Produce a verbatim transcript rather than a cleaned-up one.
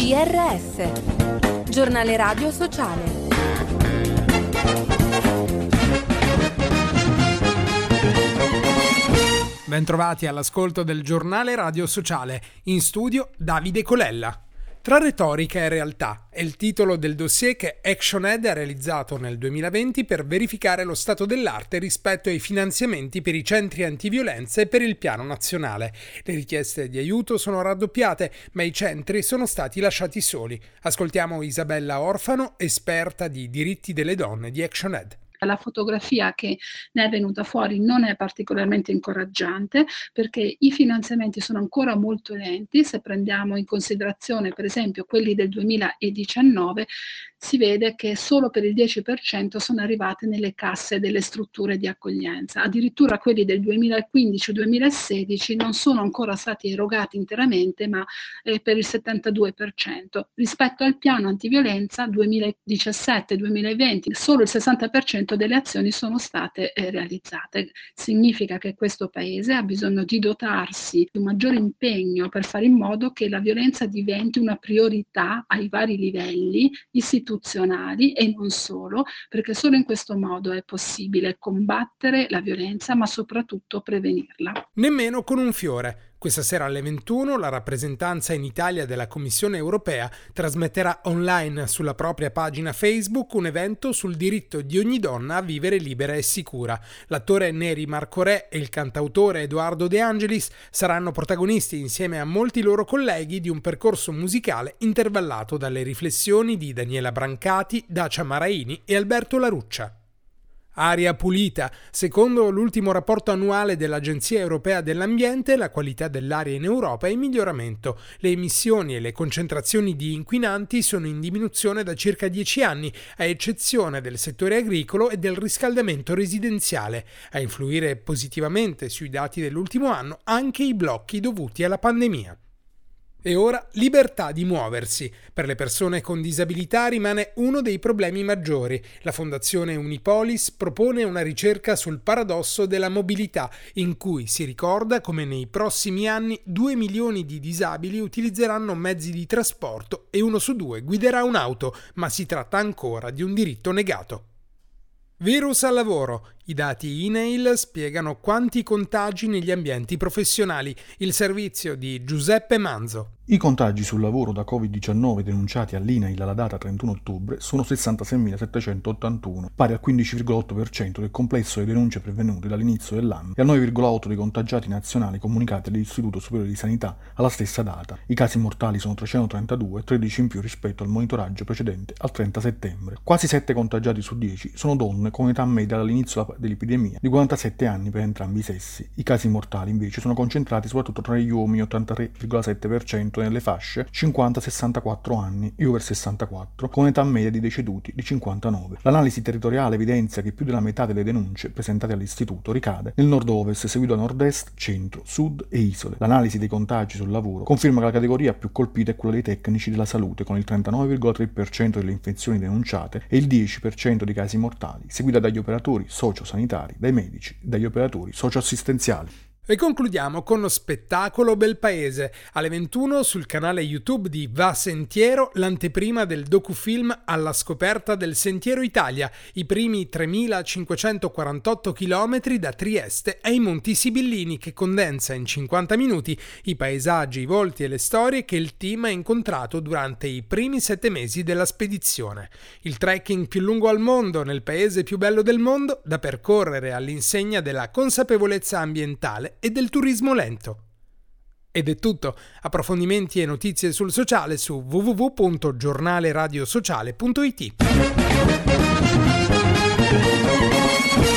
G R S, Giornale Radio Sociale. Bentrovati all'ascolto del Giornale Radio Sociale. In studio Davide Colella. Tra retorica e realtà è il titolo del dossier che ActionAid ha realizzato nel duemilaventi per verificare lo stato dell'arte rispetto ai finanziamenti per i centri antiviolenza e per il piano nazionale. Le richieste di aiuto sono raddoppiate, ma i centri sono stati lasciati soli. Ascoltiamo Isabella Orfano, esperta di diritti delle donne di ActionAid. La fotografia che ne è venuta fuori non è particolarmente incoraggiante perché i finanziamenti sono ancora molto lenti. Se prendiamo in considerazione per esempio quelli del duemiladiciannove, si vede che solo per il dieci per cento sono arrivate nelle casse delle strutture di accoglienza. Addirittura quelli del duemilaquindici duemilasedici non sono ancora stati erogati interamente, ma eh, per il settantadue per cento. Rispetto al piano antiviolenza duemiladiciassette duemilaventi, solo il sessanta per cento delle azioni sono state eh, realizzate. Significa che questo paese ha bisogno di dotarsi di un maggiore impegno per fare in modo che la violenza diventi una priorità ai vari livelli istituzionali e non solo, perché solo in questo modo è possibile combattere la violenza, ma soprattutto prevenirla. Nemmeno con un fiore. Questa sera alle ventuno la rappresentanza in Italia della Commissione europea trasmetterà online sulla propria pagina Facebook un evento sul diritto di ogni donna a vivere libera e sicura. L'attore Neri Marco Re e il cantautore Edoardo De Angelis saranno protagonisti insieme a molti loro colleghi di un percorso musicale intervallato dalle riflessioni di Daniela Brancati, Dacia Maraini e Alberto Laruccia. Aria pulita. Secondo l'ultimo rapporto annuale dell'Agenzia Europea dell'Ambiente, la qualità dell'aria in Europa è in miglioramento. Le emissioni e le concentrazioni di inquinanti sono in diminuzione da circa dieci anni, a eccezione del settore agricolo e del riscaldamento residenziale. A influire positivamente sui dati dell'ultimo anno anche i blocchi dovuti alla pandemia. E ora libertà di muoversi. Per le persone con disabilità rimane uno dei problemi maggiori. La Fondazione Unipolis propone una ricerca sul paradosso della mobilità, in cui si ricorda come nei prossimi anni due milioni di disabili utilizzeranno mezzi di trasporto e uno su due guiderà un'auto, ma si tratta ancora di un diritto negato. Virus al lavoro. I dati I N A I L spiegano quanti contagi negli ambienti professionali. Il servizio di Giuseppe Manzo. I contagi sul lavoro da covid diciannove denunciati all'I N A I L alla data trentuno ottobre sono sessantaseimilasettecentottantuno, pari al quindici virgola otto per cento del complesso delle denunce pervenute dall'inizio dell'anno e al nove virgola otto per cento dei contagiati nazionali comunicati dall'Istituto Superiore di Sanità alla stessa data. I casi mortali sono trecentotrentadue, tredici in più rispetto al monitoraggio precedente al trenta settembre. Quasi sette contagiati su dieci sono donne con età media dall'inizio dell'epidemia di quarantasette anni per entrambi i sessi. I casi mortali invece sono concentrati soprattutto tra gli uomini, ottantatré virgola sette per cento nelle fasce cinquanta sessantaquattro anni e over sessantaquattro, con età media di deceduti di cinquantanove. L'analisi territoriale evidenzia che più della metà delle denunce presentate all'istituto ricade nel nord-ovest, seguito da nord-est, centro, sud e isole. L'analisi dei contagi sul lavoro conferma che la categoria più colpita è quella dei tecnici della salute, con il trentanove virgola tre per cento delle infezioni denunciate e il dieci per cento dei casi mortali, seguita dagli operatori sociosanitari, dai medici e dagli operatori socioassistenziali. E concludiamo con lo spettacolo Belpaese. Alle ventuno sul canale YouTube di Va Sentiero l'anteprima del docufilm Alla scoperta del Sentiero Italia, i primi tremilacinquecentoquarantotto chilometri da Trieste ai Monti Sibillini, che condensa in cinquanta minuti i paesaggi, i volti e le storie che il team ha incontrato durante i primi sette mesi della spedizione. Il trekking più lungo al mondo nel paese più bello del mondo, da percorrere all'insegna della consapevolezza ambientale e del turismo lento. Ed è tutto. Approfondimenti e notizie sul sociale su w w w punto giornaleradiosociale punto i t.